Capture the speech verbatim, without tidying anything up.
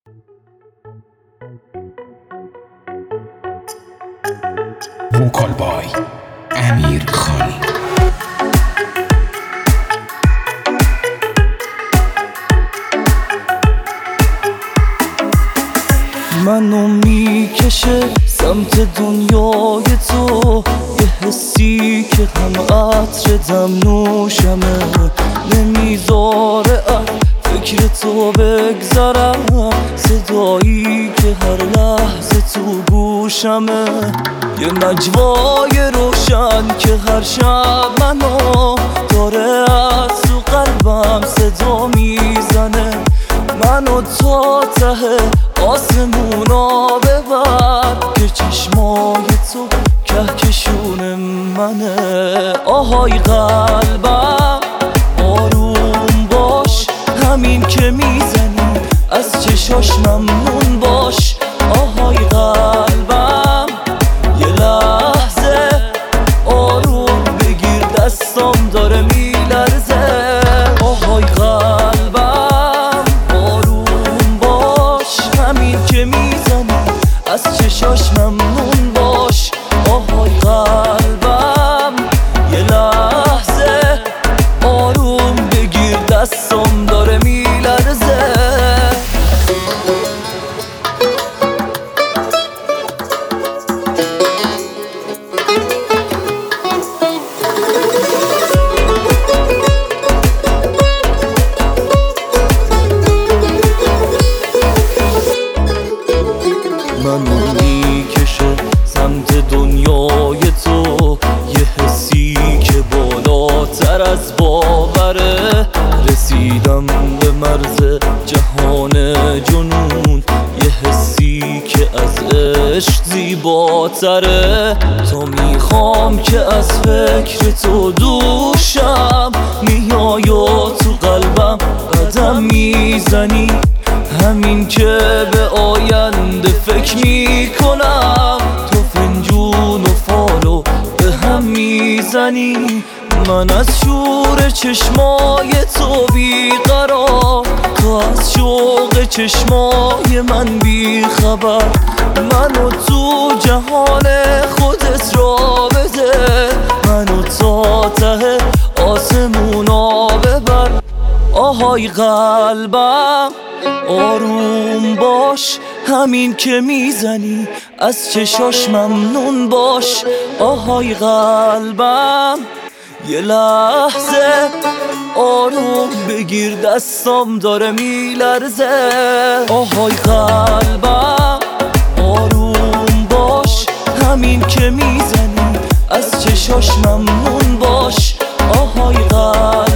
وکال بای امیر خانی. منو میکشه سمت دنیای تو، یه حسی که هم عطر دم نوشمه، نمیذاره از فکر تو بگذرم، صدایی که هر لحظه تو گوشمه، یه نجوای روشن که هر شب منو داره از تو قلبم صدا میزنه، منو تا ته آسمونا ببر که چشمای تو کهکشون منه. آهای قلبم آروم باش، همین که میزنی از چشاش ممنون باش. آهای قلبم یه لحظه آروم بگیر، دستام داره میلرزه. آهای قلبم آروم باش، همین که میزنی از چشاش ممنون باش. آهای قلبم یه لحظه آروم بگیر، دستام داره میلرزه. منو میکشه سمت دنیای تو، یه حسی که بالاتر از باوره، رسیدم به مرز جهان جنون، یه حسی که از عشق زیباتره. تو میخوام که از فکر تو دوشم، میای و تو قلبم قدم میزنی، همین که به آینده فکر میکنم، تو فنجون و فالو به هم میزنی. من از شور چشمای تو بیقرار، تو از شوق چشمای من بیخبر، منو تو جهان خودت را بده، منو تا ته آسمونا ببر. آهای قلبم آروم باش، همین که میزنی از چشاش ممنون باش. آهای قلبم یه لحظه آروم بگیر، دستام داره میلرزه. آهای قلبم آروم باش، همین که میزنی از چشاش ممنون باش. آهای قلبم